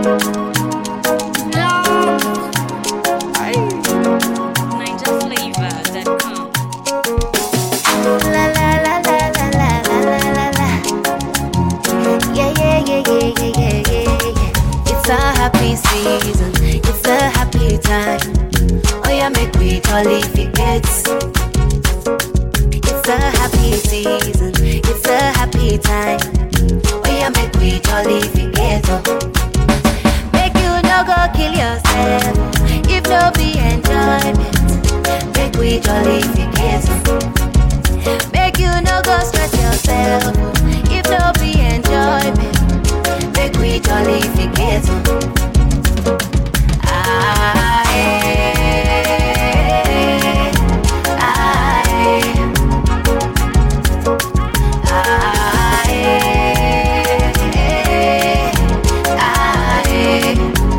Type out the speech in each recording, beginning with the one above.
NigerFlavor.com. La la la la la la la la la. Yeah yeah yeah yeah yeah yeah yeah. It's a happy season. It's a happy time. Oh yeah, make we jolly forgets. It's a happy season. It's a happy time. Oh yeah, make we jolly forget. Make you no go kill yourself. If no be enjoyment, make we jolly forget. Make you no go stress yourself. If no be enjoyment, make we jolly forget. Ah, eh, ah, eh. Ah, eh, ah, eh.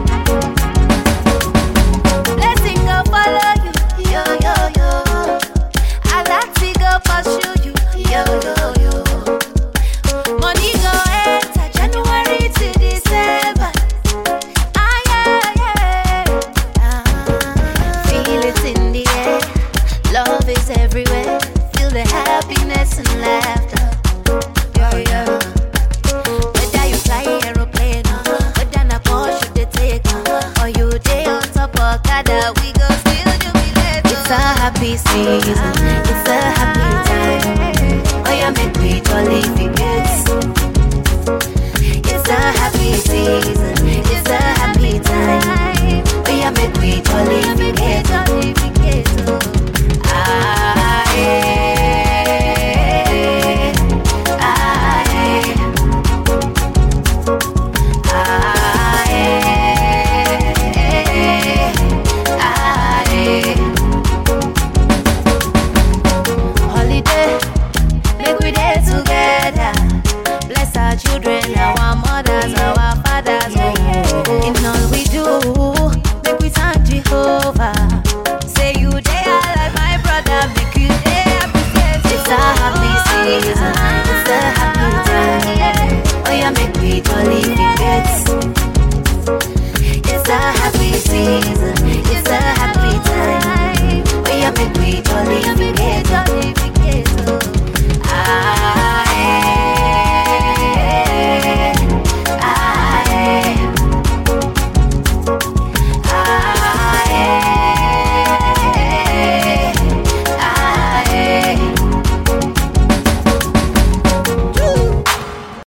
Blessing go follow you, yo yo yo. Alati go pursue you, yo yo yo. Money go enter January to December. Ah yeah yeah. Ah, feel it in the air. Love is everywhere. Feel the happiness and laughter. Yo yo. Whether you fly aeroplane, whether na Porsche they take, or you day on top of Okada, we go still jubilate. It's a happy season. It's a happy time. Oh yeah, make we jolly forget. It's a happy season. It's a happy time. Oh yeah, make we jolly forget. Ah, eh, ah, eh. Ah, eh, ah, eh. Holiday, make we day together. Bless our children, our mothers, our fathers. In all we do, make we thank Jehovah. Say you there like my brother, make you there appreciate. It's a happy season, it's a happy time. Oh yeah, make we jolly